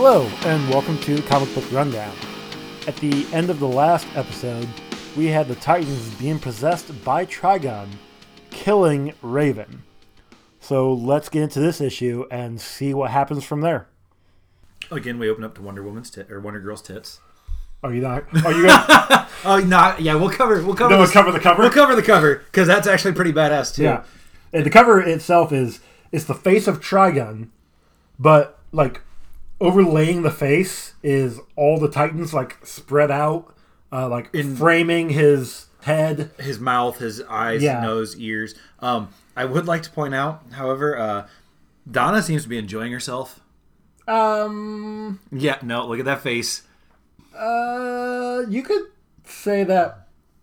Hello, and welcome to Comic Book Rundown. At the end of the last episode, we had the Titans being possessed by Trigon, killing Raven. So let's get into this issue and see what happens from there. Again, we open up to Wonder Girl's tits. Are you not? Are you gonna? Oh, not yeah. We'll cover. We'll cover the cover. We'll cover the cover because that's actually pretty badass too. Yeah, and the cover itself is the face of Trigon, but like overlaying the face is all the Titans like spread out, framing his head, his mouth, his eyes, nose, ears. I would like to point out, however, Donna seems to be enjoying herself. Yeah, no, look at that face. You could say that.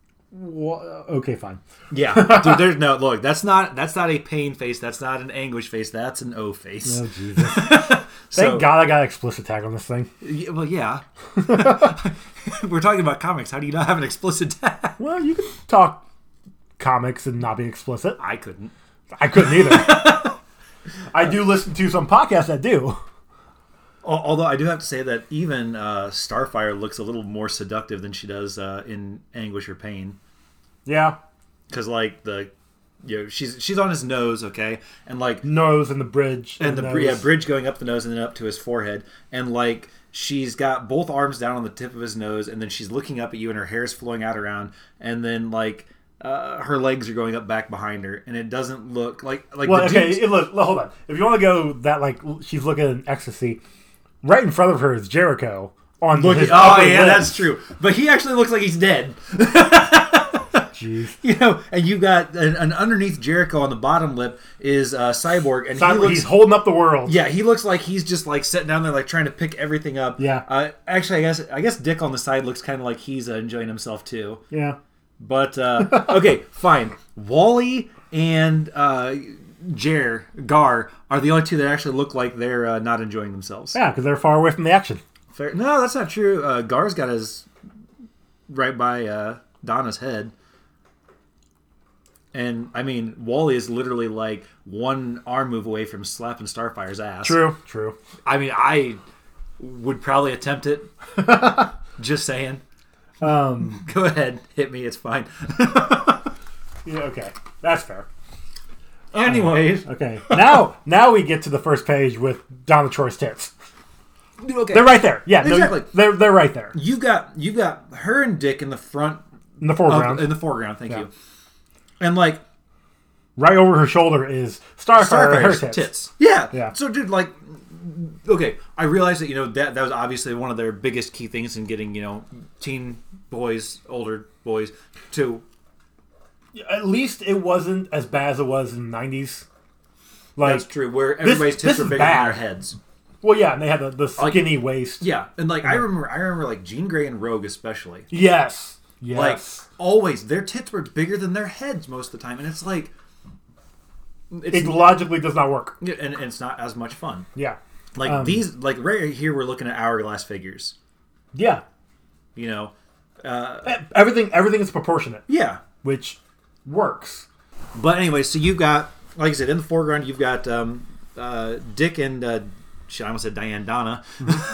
Okay, fine. Yeah, dude. There's no look. That's not a pain face. That's not an anguish face. That's an O face. Oh Jesus! Thank God I got explicit tag on this thing. Well, yeah. We're talking about comics. How do you not have an explicit tag? Well, you can talk comics and not be explicit. I couldn't. I couldn't either. I do listen to some podcasts that do. Although I do have to say that even Starfire looks a little more seductive than she does in Anguish or Pain. Yeah, because like she's on his nose, okay, and like nose and the bridge and the bridge going up the nose and then up to his forehead, and like she's got both arms down on the tip of his nose, and then she's looking up at you, and her hair's flowing out around, and then like her legs are going up back behind her, and it doesn't look like. Well, okay, look, hold on. If you want to go that like she's looking in ecstasy. Right in front of her is Jericho. His lip. That's true. But he actually looks like he's dead. Jeez. You know, and you got an underneath Jericho on the bottom lip is Cyborg, and he's holding up the world. Yeah, he looks like he's just like sitting down there, like trying to pick everything up. Yeah. Actually, I guess Dick on the side looks kind of like he's enjoying himself too. Yeah. But okay, fine. Wally and Gar are the only two that actually look like they're not enjoying themselves. Yeah, because they're far away from the action. Fair. No, that's not true. Gar's got his right by Donna's head. And, I mean, Wally is literally like one arm move away from slapping Starfire's ass. True. I mean, I would probably attempt it. Just saying. Go ahead. Hit me. It's fine. Yeah, okay. That's fair. Anyways. Okay. Now we get to the first page with Donna Troy's tits. Okay. They're right there. Yeah, exactly. They're right there. You got her and Dick in the front. In the foreground. In the foreground, thank you. And like right over her shoulder is Starfire's her tits. Yeah. So dude, like okay, I realized that that was obviously one of their biggest key things in getting, teen boys, older boys to at least it wasn't as bad as it was in the 90s. Like, that's true, where everybody's tits were bigger than their heads. Well, yeah, and they had the skinny waist. Yeah, and like I remember like Jean Grey and Rogue especially. Yes. Like always, their tits were bigger than their heads most of the time, and it's like it logically does not work, and it's not as much fun. Yeah, like these, like right here, we're looking at hourglass figures. Yeah, everything is proportionate. Yeah, which works. But anyway, so you've got, like I said, in the foreground, you've got Dick and I almost said Donna.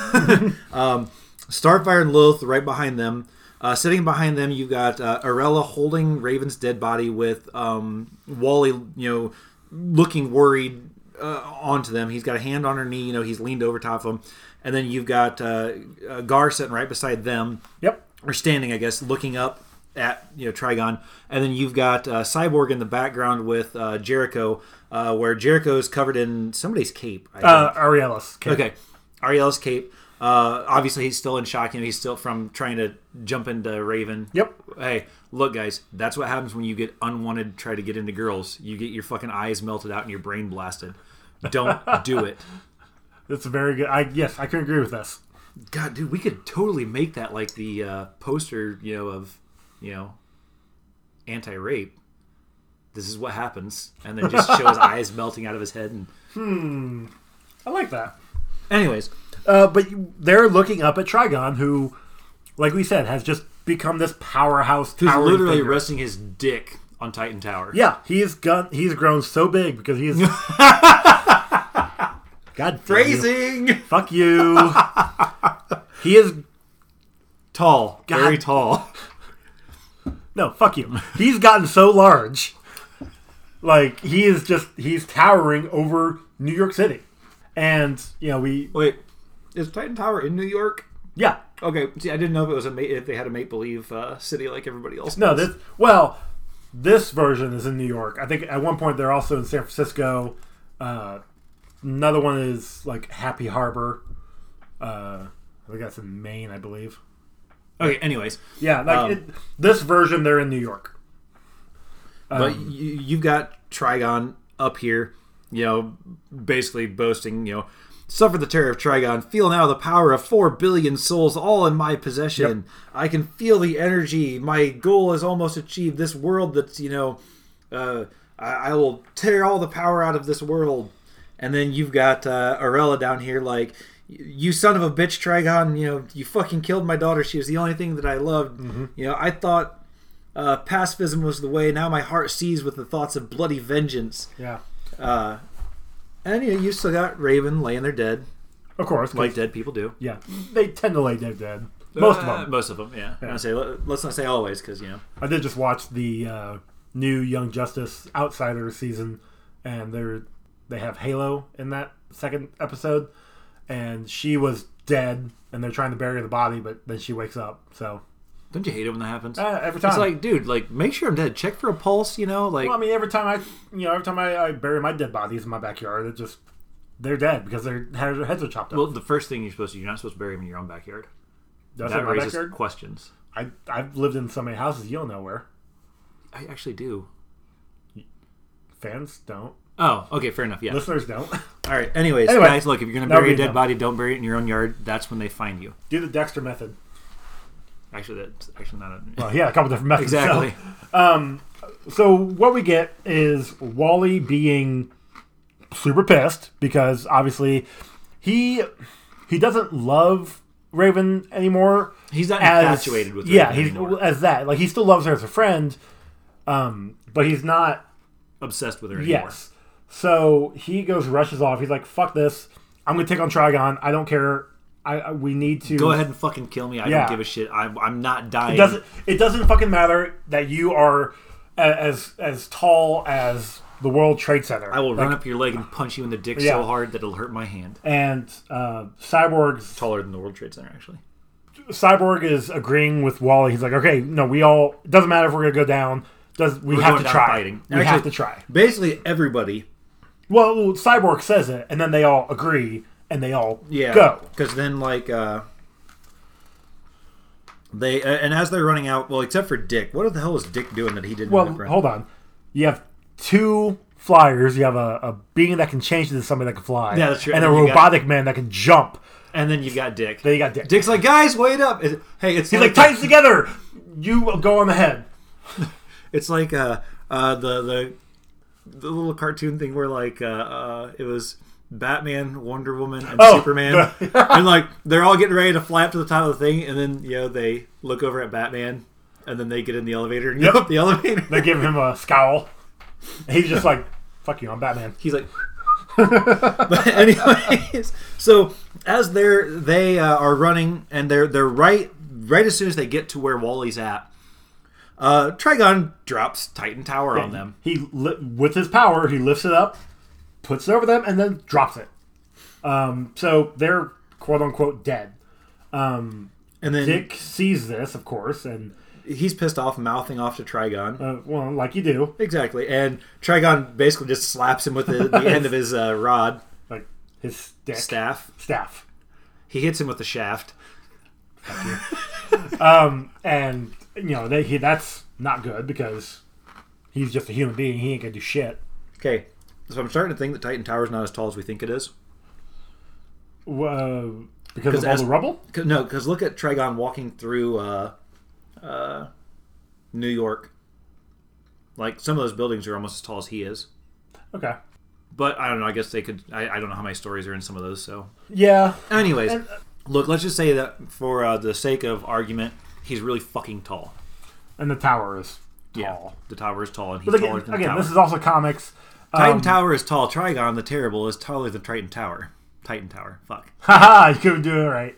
Starfire and Lilith right behind them. Sitting behind them, you've got Arella holding Raven's dead body with Wally, looking worried onto them. He's got a hand on her knee. He's leaned over top of him. And then you've got Gar sitting right beside them. Yep. Or standing, I guess, looking up at Trigon. And then you've got Cyborg in the background with Jericho, where Jericho's covered in somebody's cape. Ariella's cape. Okay, Ariella's cape. Obviously, he's still in shock. He's still from trying to jump into Raven. Yep. Hey, look, guys. That's what happens when you get unwanted. Try to get into girls. You get your fucking eyes melted out and your brain blasted. Don't do it. That's very good. Yes, I can agree with this. God, dude, we could totally make that like the poster, of, anti-rape. This is what happens, and then just show his eyes melting out of his head. And I like that. Anyways. But they're looking up at Trigon, who, like we said, has just become this powerhouse. Who's literally resting his dick on Titan Tower. Yeah, he's grown so big because he's God damn you. Phrasing. Fuck you. He is Tall. God. Very tall. no. Fuck you. He's gotten so large. Like he's towering over New York City, and Wait, is Titan Tower in New York? yeah. Okay, see, I didn't know if it was if they had a make believe city like everybody else. No, does. this version is in New York. I think at one point they're also in San Francisco. Another one is like Happy Harbor. I think that's in Maine, I believe. Okay. Anyways, Yeah, this version they're in New York. but you've got Trigon up here, basically boasting, suffer the terror of Trigon, feel now the power of 4 billion souls all in my possession. Yep. I can feel the energy. My goal is almost achieved. This world that's, I will tear all the power out of this world. And then you've got Arella down here like, you son of a bitch, Trigon, you fucking killed my daughter. She was the only thing that I loved. Mm-hmm. I thought pacifism was the way. Now my heart seized with the thoughts of bloody vengeance. Yeah, And you still got Raven laying there dead, of course. 'cause- like dead people do. Yeah, they tend to lay dead. Most of them. Most of them, yeah. Let's not say always, because I did just watch the new Young Justice Outsiders season, and they have Halo in that second episode, and she was dead, and they're trying to bury the body, but then she wakes up. So don't you hate it when that happens? every time, It's like, dude, make sure I'm dead. Check for a pulse, Like, well, I mean, every time I bury my dead bodies in my backyard, they're dead because their heads are chopped off. well, the first thing you're not supposed to bury them in your own backyard. That's That in my raises backyard. questions. I've lived in so many houses you don't know where. I actually do. Fans don't. Oh, okay, fair enough. Yeah. Listeners don't. All right. Anyways, Anyway, guys, look, if you're gonna that'll bury a be dead enough. body, don't bury it in your own yard. That's when they find you. Do the Dexter method. Actually, that's actually not a. Well, yeah, a couple different methods. Exactly. So what we get is Wally being super pissed because obviously he doesn't love Raven anymore. He's not infatuated with Raven yeah, he's anymore. as that. Like he still loves her as a friend, but he's not. Obsessed with her anymore. Yes. So he rushes off. He's like, "Fuck this! I'm gonna take on Trigon. I don't care. We need to Go ahead and fucking kill me. I Yeah. don't give a shit. I'm not dying. It doesn't fucking matter that you are as tall as the World Trade Center. I will run up your leg and punch you in the dick Yeah. so hard that it'll hurt my hand. And Cyborg's Taller than the World Trade Center, actually. Cyborg is agreeing with Wally. He's like, okay, no, it doesn't matter if we're gonna go down. We We're have going to down try. fighting. We have Actually, to try. Basically, everybody. Well, Cyborg says it, and then they all agree, and they all go. Because then, they and as they're running out, well, except for Dick. What the hell was Dick doing that he didn't? Well, end up running? hold on. You have two flyers. You have a being that can change into somebody that can fly. Yeah, that's true. And a And then you robotic man that can jump. And then you got Dick. Then you got Dick. Dick's like, guys, wait up! Hey, it's He's like, Titans together. You go on the head. It's like the little cartoon thing where it was Batman, Wonder Woman, and Superman, and they're all getting ready to fly up to the top of the thing, and then they look over at Batman, and then they get in the elevator and go up the elevator. They give him a scowl. And he's just like, "Fuck you, I'm Batman." He's like. But anyways, so as they are running, and they're right as soon as they get to where Wally's at. Trigon drops Titan Tower on them. With his power, he lifts it up, puts it over them, and then drops it. So they're quote unquote dead. And then Dick sees this, of course, and he's pissed off, mouthing off to Trigon. well, like you do, Exactly. And Trigon basically just slaps him with the end of his rod. like his stick. Staff. He hits him with the shaft. And that's not good because he's just a human being. He ain't gonna do shit. Okay. So I'm starting to think that Titan Tower is not as tall as we think it is. Because of all the rubble? No, because look at Trigon walking through New York. Like, some of those buildings are almost as tall as he is. Okay. But I don't know. I guess they could. I don't know how many stories are in some of those. So, Yeah. anyways, look. Let's just say that for the sake of argument, he's really fucking tall. And the tower is tall. Yeah, the tower is tall, and he's But taller than the again, tower. this is also comics. Titan Tower is tall. Trigon the Terrible is taller than Titan Tower. Titan Tower. Fuck. Haha, you couldn't do it right.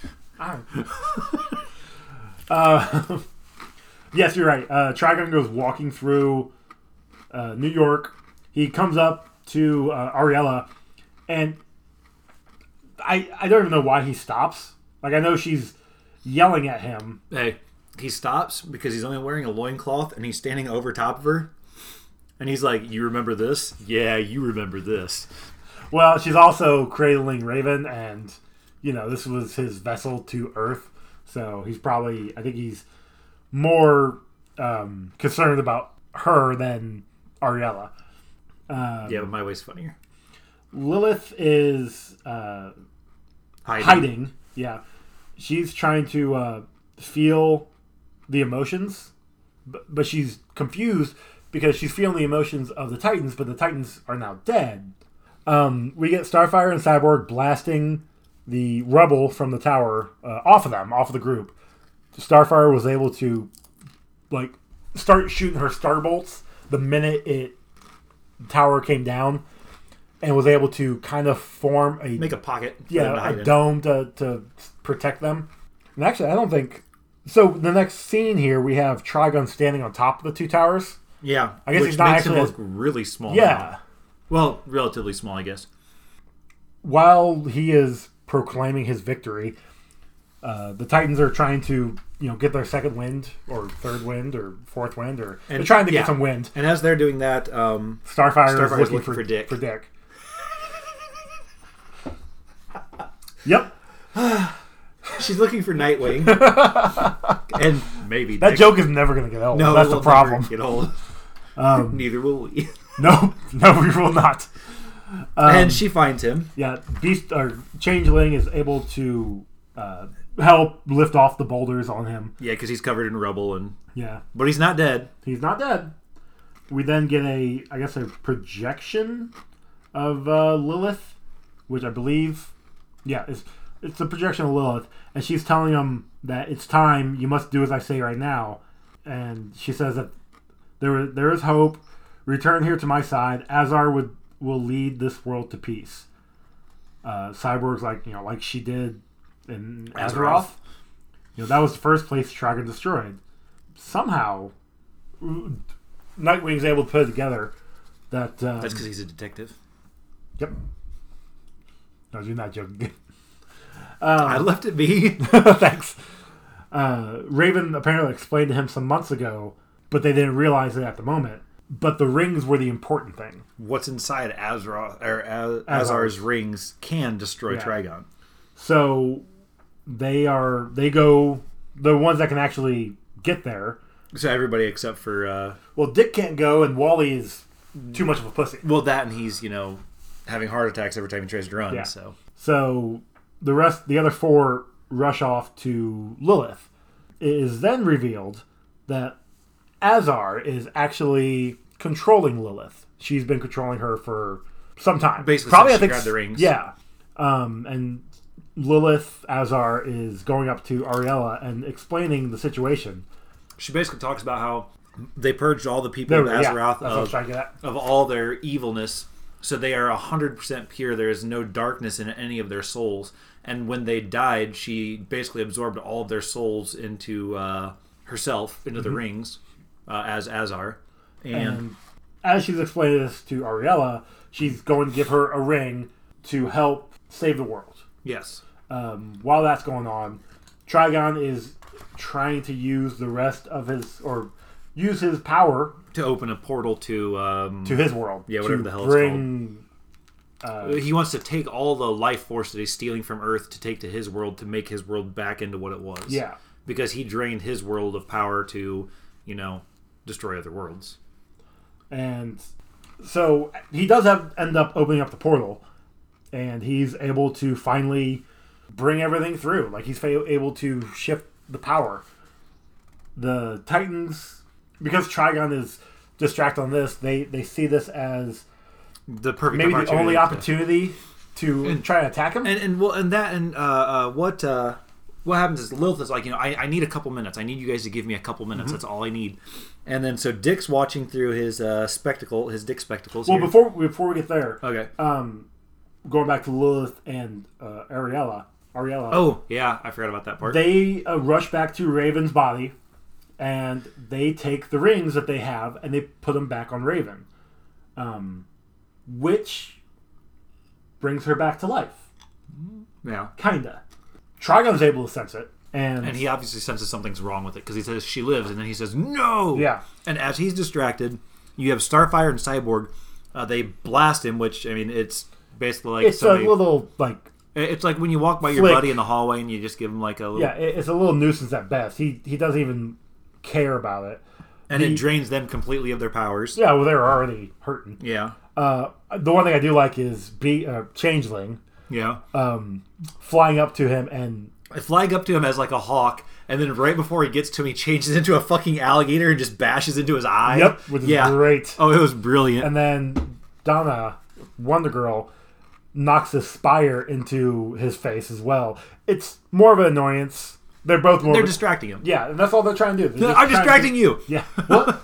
Yes, you're right. Trigon goes walking through New York. He comes up to Ariella, and I don't even know why he stops. Like, I know she's yelling at him. Hey, he stops because he's only wearing a loincloth, and he's standing over top of her. And he's like, you remember this? Yeah, you remember this. Well, she's also cradling Raven, and, this was his vessel to Earth. So he's probably, I think he's more concerned about her than Ariella. Yeah, but my way's funnier. Lilith is hiding. Yeah. She's trying to feel the emotions, but she's confused because she's feeling the emotions of the Titans, but the Titans are now dead. We get Starfire and Cyborg blasting the rubble from the tower off of the group. Starfire was able to start shooting her star bolts the minute the tower came down, and was able to kind of form make a pocket. A dome to protect them. And actually, I don't think so. The next scene here, we have Trigon standing on top of the two towers. Yeah, I guess he's not actually look really small. Yeah, now. Well, relatively small, I guess. While he is proclaiming his victory, the Titans are trying to get their second wind or third wind or fourth wind, or they're trying to get some wind. And as they're doing that, Starfire is looking for Dick. Yep. She's looking for Nightwing, and maybe that Dick. Joke is never going to get old. No, that's the problem. Never get old. Neither will we. No, we will not. And she finds him. Yeah, Changeling is able to help lift off the boulders on him. Yeah, because he's covered in rubble yeah, but he's not dead. He's not dead. We then get a projection of Lilith, which I believe, it's a projection of Lilith, and she's telling him that it's time. You must do as I say right now. And she says that there is hope. Return here to my side. Azar will lead this world to peace. Cyborg's like she did in Azeroth. That was the first place Trigon destroyed. Somehow, Nightwing's able to put it together that... That's because he's a detective. Yep. No, you're not joking. I left it be. Thanks. Raven apparently explained to him some months ago, but they didn't realize it at the moment. But the rings were the important thing. What's inside Azar's rings can destroy Trigon. So they go the ones that can actually get there. So everybody except for well, Dick can't go, and Wally is too much of a pussy. Well, that, and he's having heart attacks every time he tries to run. Yeah. So the other four rush off to Lilith. It is then revealed that Azar is actually controlling Lilith. She's been controlling her for some time. Basically, probably since she grabbed the rings. Yeah. And Lilith, Azar, is going up to Ariella and explaining the situation. She basically talks about how they purged all the people of Azeroth of all their evilness, so they are 100% pure. There is no darkness in any of their souls. And when they died, she basically absorbed all of their souls into herself, into the rings, as Azar. And as she's explaining this to Ariella, she's going to give her a ring to help save the world. Yes. While that's going on, Trigon is trying to use use his power to open a portal to his world. Yeah, whatever the hell it's called. He wants to take all the life force that he's stealing from Earth to take to his world to make his world back into what it was. Yeah. Because he drained his world of power to, destroy other worlds. And so he does end up opening up the portal, and he's able to finally bring everything through. Like, he's able to shift the power. The Titans, because Trigon is distracted on this, they see this as the perfect maybe the only opportunity to try to attack him. What happens is Lilith is like, I need a couple minutes. I need you guys to give me a couple minutes. That's all I need. And then so Dick's watching through his Dick spectacles. Well, before we get there, okay. going back to Lilith and Ariella. Oh, yeah, I forgot about that part. They rush back to Raven's body, and they take the rings that they have and they put them back on Raven, which brings her back to life. Yeah. Kinda. Trigon's able to sense it. And he obviously senses something's wrong with it because he says she lives, and then he says no. Yeah. And as he's distracted, you have Starfire and Cyborg. They blast him, which I mean, it's basically like it's a little like. It's like when you walk by your buddy in the hallway and you just give him like a little. Yeah, it's a little nuisance at best. He doesn't even care about it, and it drains them completely of their powers. Yeah, well, they're already hurting. Yeah. The one thing I do like is Changeling. Yeah. Flying up to him and. Flying up to him as like a hawk, and then right before he gets to him, he changes into a fucking alligator and just bashes into his eye. Yep, which is great. Oh, it was brilliant. And then Donna, Wonder Girl, knocks a spire into his face as well. It's more of an annoyance. They're both more. They're distracting him. Yeah, and that's all they're trying to do. I'm distracting you. Yeah. Well,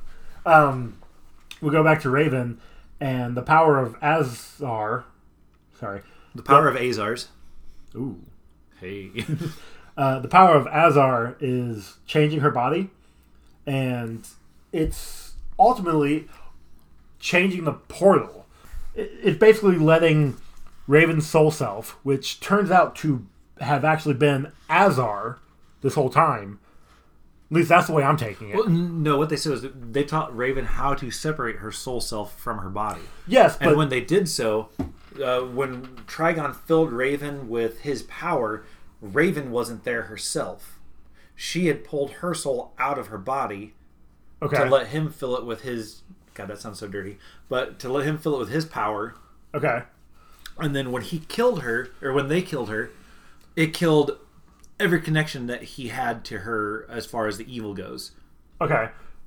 we go back to Raven and the power of Azar. Sorry. The power of Azars. Ooh. Hey. The power of Azar is changing her body, and it's ultimately changing the portal. It's basically letting Raven's soul self, which turns out to have actually been Azar this whole time. At least that's the way I'm taking it. Well, no, what they said was they taught Raven how to separate her soul self from her body. Yes, and when they did so, when Trigon filled Raven with his power, Raven wasn't there herself. She had pulled her soul out of her body to let him fill it with his... God, that sounds so dirty. But to let him fill it with his power. Okay. And then when he killed her, or when they killed her, it killed every connection that he had to her as far as the evil goes. Okay.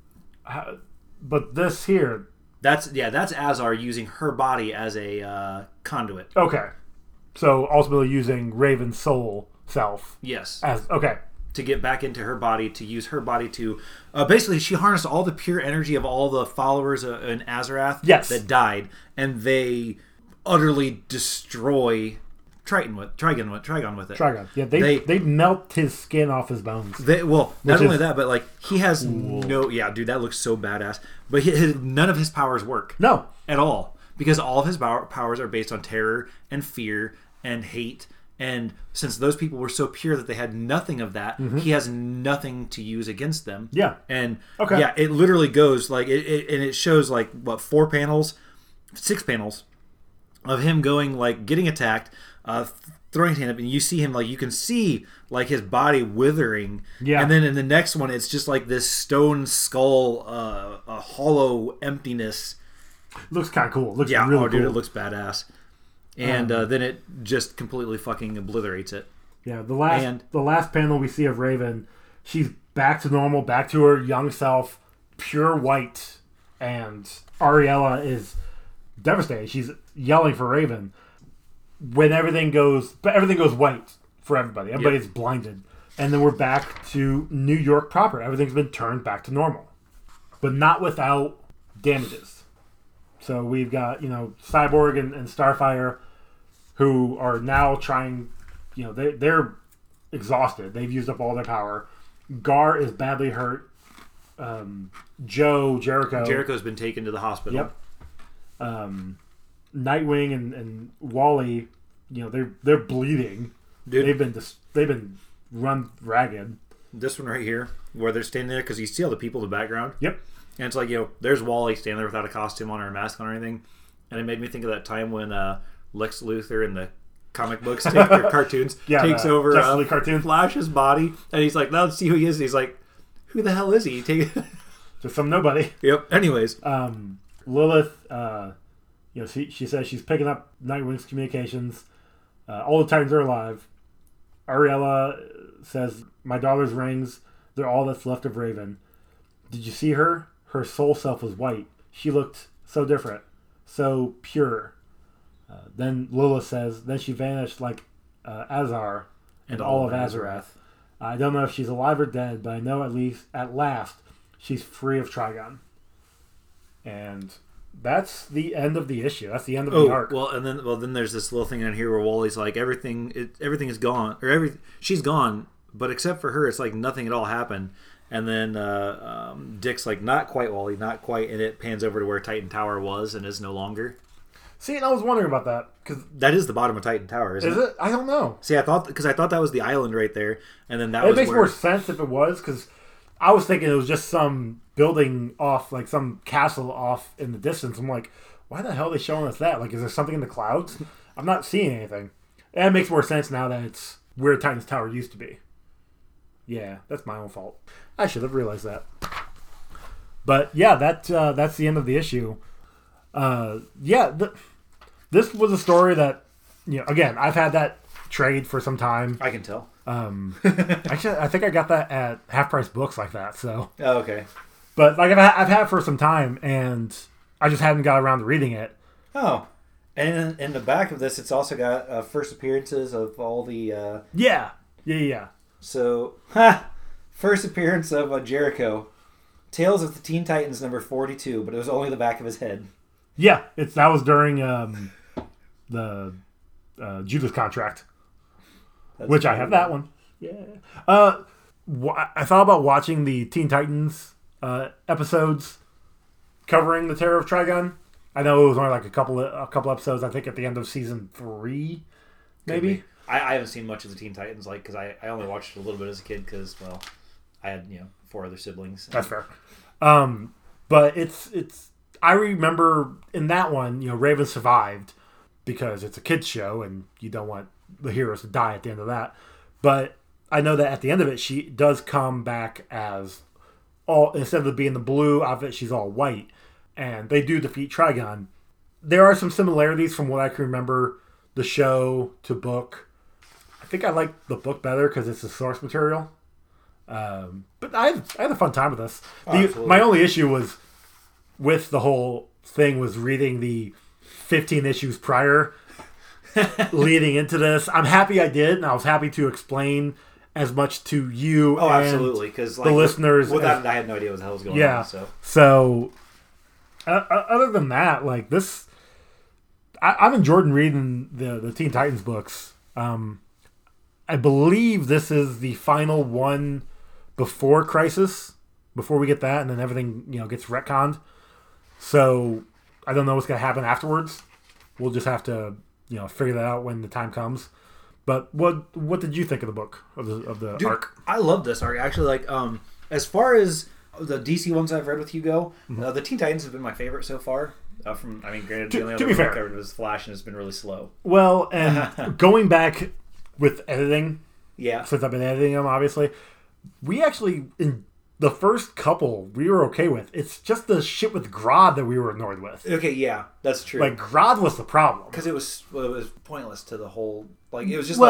But this here... That's Azar using her body as a conduit. Okay. So ultimately using Raven's soul self. Yes. Okay. To get back into her body, to use her body to... basically, she harnessed all the pure energy of all the followers in Azarath that died, and they utterly destroy Trigon with it. Trigon. Yeah, they melt his skin off his bones. Not only that, but like he has no... Yeah, dude, that looks so badass. But none of his powers work. No. At all. Because all of his powers are based on terror and fear and hate. And since those people were so pure that they had nothing of that, he has nothing to use against them. Yeah. And yeah, it literally goes like it shows like what 6 panels of him going like getting attacked, throwing his hand up, and you see him like you can see like his body withering. Yeah. And then in the next one, it's just like this stone skull, a hollow emptiness. Looks kind of cool. Looks really cool. Dude, it looks badass. And then it just completely fucking obliterates it. Yeah, the last panel we see of Raven, she's back to normal, back to her young self, pure white, and Ariella is devastated. She's yelling for Raven. When everything goes white for everybody. Everybody's blinded. And then we're back to New York proper. Everything's been turned back to normal. But not without damages. So we've got, Cyborg and Starfire, who are now trying, they're exhausted. They've used up all their power. Gar is badly hurt. Jericho's been taken to the hospital. Yep. Nightwing and Wally, they're bleeding. Dude. They've been run ragged. This one right here, where they're standing there, because you see all the people in the background. Yep. And it's like, there's Wally standing there without a costume on or a mask on or anything. And it made me think of that time when Lex Luthor in the comic books or cartoons takes over Flash's body. And he's like, now let's see who he is. And he's like, who the hell is he? Just some nobody. Yep. Anyways. Lilith, she says she's picking up Nightwing's communications. All the Titans are alive. Ariella says, my daughter's rings, they're all that's left of Raven. Did you see her? Her soul self was white. She looked so different, so pure. Then Lilith says, then she vanished like Azar and all of Azarath. I don't know if she's alive or dead, but I know at last she's free of Trigon. And that's the end of the issue. That's the end of the arc. Then there's this little thing in here where Wally's like everything is gone, or she's gone, but except for her, it's like nothing at all happened. And then Dick's like, not quite, Wally, not quite, and it pans over to where Titan Tower was and is no longer. See, and I was wondering about that because that is the bottom of Titan Tower, isn't it? Is it? I don't know. See, I thought that was the island right there, and then it makes more sense if it was, because I was thinking it was just some building off, like some castle off in the distance. I'm like, why the hell are they showing us that? Like, is there something in the clouds? I'm not seeing anything. And it makes more sense now that it's where Titan's Tower used to be. Yeah, that's my own fault. I should have realized that. But yeah, that's the end of the issue. This was a story that, again, I've had that trade for some time. I can tell. Actually, I think I got that at Half Price Books like that. So. Oh, okay. But like I've had it for some time, and I just hadn't got around to reading it. Oh, and in the back of this, it's also got first appearances of all the. Yeah. So, first appearance of Jericho, Tales of the Teen Titans number 42, but it was only the back of his head. Yeah, that was during the Judas contract, which I have that one. Yeah. I thought about watching the Teen Titans episodes covering the Terror of Trigon. I know it was only like a couple episodes. I think at the end of season 3, maybe. I haven't seen much of the Teen Titans, because I only watched it a little bit as a kid because, well, I had 4 other siblings. That's fair. But it's I remember in that one, Raven survived because it's a kids show and you don't want the heroes to die at the end of that. But I know that at the end of it, she does come back as instead of being the blue outfit, she's all white, and they do defeat Trigon. There are some similarities from what I can remember the show to book. I think I like the book better because it's the source material. But I had a fun time with this. My only issue was with the whole thing was reading the 15 issues prior leading into this. I'm happy I did, and I was happy to explain as much to you and absolutely, because the listeners. Without it, I had no idea what the hell was going on. So other than that, like this, I'm enjoying reading the Teen Titans books. I believe this is the final one before Crisis, before we get that, and then everything gets retconned. So I don't know what's going to happen afterwards. We'll just have to figure that out when the time comes. But what did you think of the book of the arc? I love this arc actually. As far as the DC ones I've read with you go, the Teen Titans have been my favorite so far. Granted, the only other book I read was Flash, and it's been really slow. Well, and going back with editing, since I've been editing them, obviously, we actually in the first couple we were okay with. It's just the shit with Grodd that we were annoyed with. Okay, yeah, that's true. Like Grodd was the problem because it was pointless to the whole. Like it was just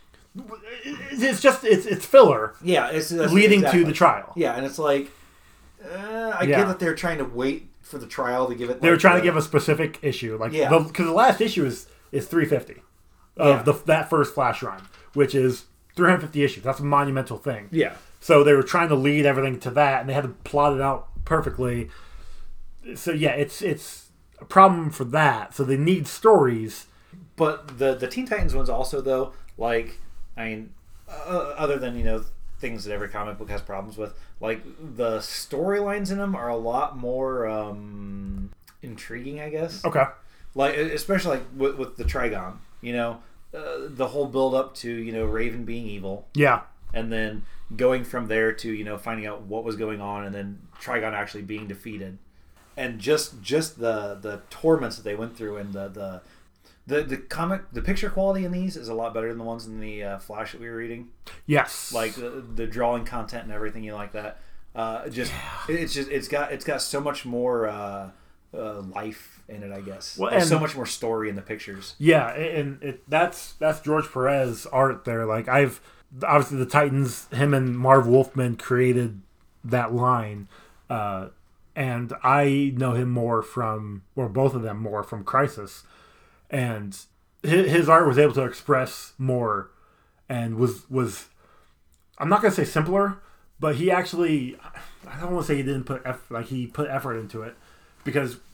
it's filler. Yeah, it's leading to the trial. Yeah, and it's like I get that they're trying to wait for the trial to give it. They were trying to give a specific issue, because the last issue is 350 of that first Flash run, which is 350 issues. That's a monumental thing. Yeah. So they were trying to lead everything to that, and they had to plot it out perfectly. So yeah, it's a problem for that. So they need stories. But the Teen Titans ones also, though, other than things that every comic book has problems with, like the storylines in them are a lot more intriguing, I guess. Okay. Like especially with the Trigon, the whole build up to Raven being evil. Yeah. And then going from there to finding out what was going on, and then Trigon actually being defeated, and just the torments that they went through, and the picture quality in these is a lot better than the ones in the Flash that we were reading. Yes, like the drawing content and everything like that. It's got so much more life in it, I guess. Well, and so much more story in the pictures. Yeah, and that's George Perez art there. Like obviously the Titans, him and Marv Wolfman created that line, and I know him more from, or both of them more from Crisis, and his art was able to express more, and was I'm not gonna say simpler, but he actually, I don't want to say he didn't put he put effort into it, because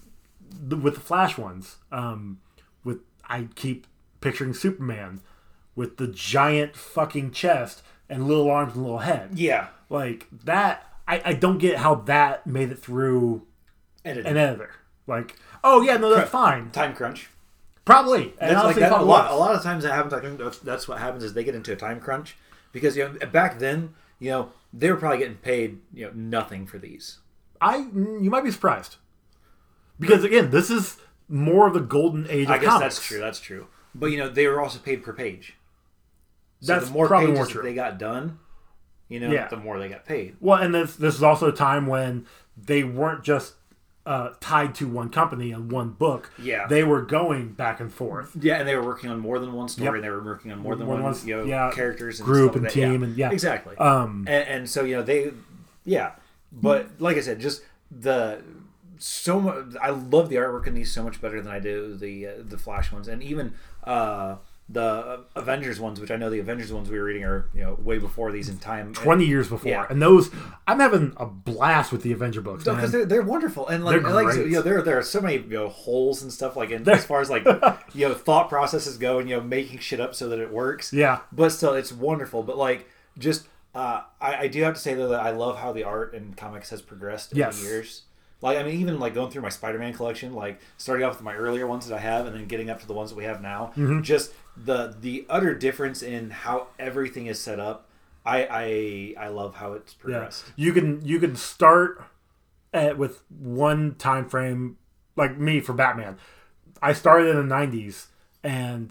with the Flash ones, I keep picturing Superman with the giant fucking chest and little arms and little head. Yeah. Like, that, I don't get how that made it through an editor. Like, oh yeah, no, that's fine. Time crunch. Probably. And That's honestly, like that. a A lot of times that happens. I think that's what happens is they get into a time crunch because back then they were probably getting paid nothing for these. You might be surprised because again, this is more of the golden age of I guess comics. That's true. But they were also paid per page. So That's the more probably pages more that true. they got done, the more they got paid. Well, and this is also a time when they weren't just tied to one company and one book. Yeah. They were going back and forth. Yeah, and they were working on more than one story. Yep. And they were working on more than one characters and group stuff and like team that. and yeah. Exactly. And so they but like I said, just so much. I love the artwork in these so much better than I do the Flash ones, and even the Avengers ones, which I know the Avengers ones we were reading are way before these in time, 20 years before. Yeah. And those, I'm having a blast with the Avenger books, because they're wonderful, and They're like great. there are so many holes and stuff as far as like thought processes go, and making shit up so that it works. Yeah. But still, it's wonderful. But like just I do have to say though that I love how the art in comics has progressed over the years. Like, I mean, even like going through my Spider-Man collection, like starting off with my earlier ones that I have, and then getting up to the ones that we have now, just the utter difference in how everything is set up. I love how it's progressed. Yeah. You can start with one time frame, like me for Batman. I started in the 90s, and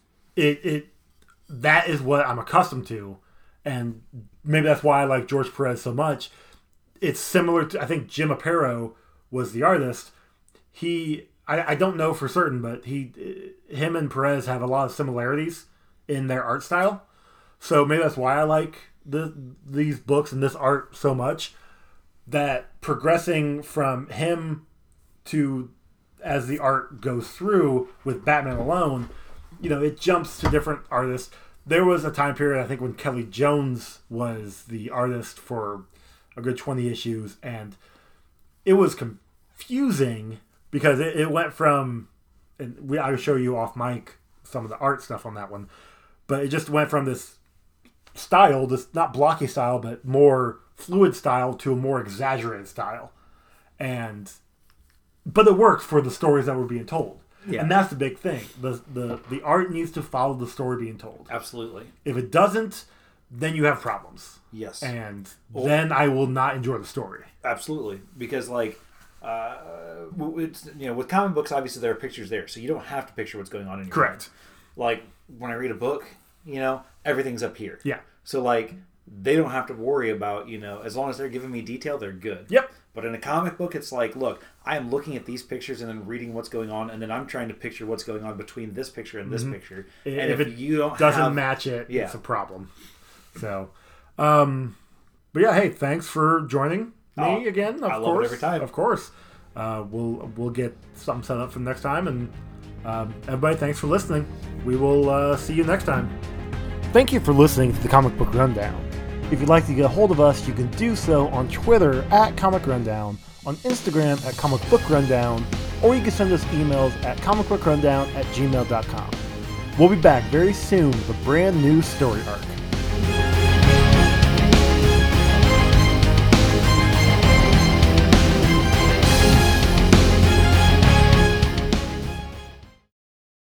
that is what I'm accustomed to, and maybe that's why I like George Perez so much. It's similar to, I think Jim Aparo was the artist. I don't know for certain, but him and Perez have a lot of similarities in their art style. So maybe that's why I like these books and this art so much. That progressing from him to as the art goes through with Batman alone, it jumps to different artists. There was a time period, I think, when Kelly Jones was the artist for a good 20 issues, and it was confusing because it went from, and I'll show you off mic some of the art stuff on that one, but it just went from this style, this not blocky style, but more fluid style to a more exaggerated style, but it worked for the stories that were being told. Yeah. And that's the big thing. The art needs to follow the story being told. Absolutely. If it doesn't, then you have problems. Yes. And then I will not enjoy the story. Absolutely. Because, like, it's, with comic books, obviously there are pictures there. So you don't have to picture what's going on in your Correct. Mind. Like, when I read a book, everything's up here. Yeah. So, like, they don't have to worry about, as long as they're giving me detail, they're good. Yep. But in a comic book, it's like, look, I am looking at these pictures and then reading what's going on, and then I'm trying to picture what's going on between this picture and this picture. And if you doesn't match it, it's a problem. So, but yeah, hey, thanks for joining me again. Of course, love it every time. Of course, we'll get something set up for next time, and everybody, thanks for listening. We will see you next time. Thank you for listening to the Comic Book Rundown. If you'd like to get a hold of us, you can do so on Twitter at Comic Rundown, on Instagram at Comic Book Rundown, or you can send us emails at comicbookrundown@gmail.com. We'll be back very soon with a brand new story arc.